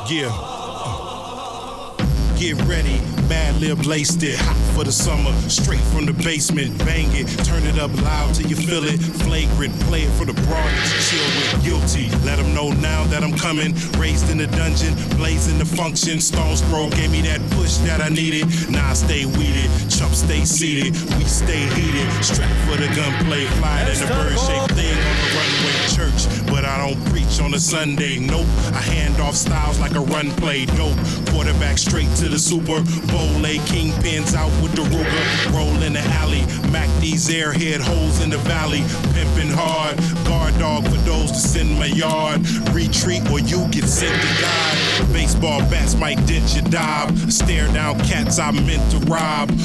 Yeah. Get ready, Mad Lib laced it, hot for the summer, straight from the basement, bang it, turn it up loud till you feel it, flagrant, play it for the broad that you chill with, guilty, let them know now that I'm coming, raised in the dungeon, blazing the function, Stones Throw gave me that push that I needed, now I stay weeded, chumps stay seated, we stay heated, strapped for the gunplay, fly than a bird-shaped thing on the runway, church, but I don't preach on a Sunday, nope, I hand off styles like a run play, dope, quarterback straight to the Super Bowl, lay kingpins out with the Ruger, roll in the alley, Mac these airhead holes in the valley, pimping hard, guard dog for those that's in my yard, retreat or you get sent to God, baseball bats might dent your dive, stare down cats I meant to rob,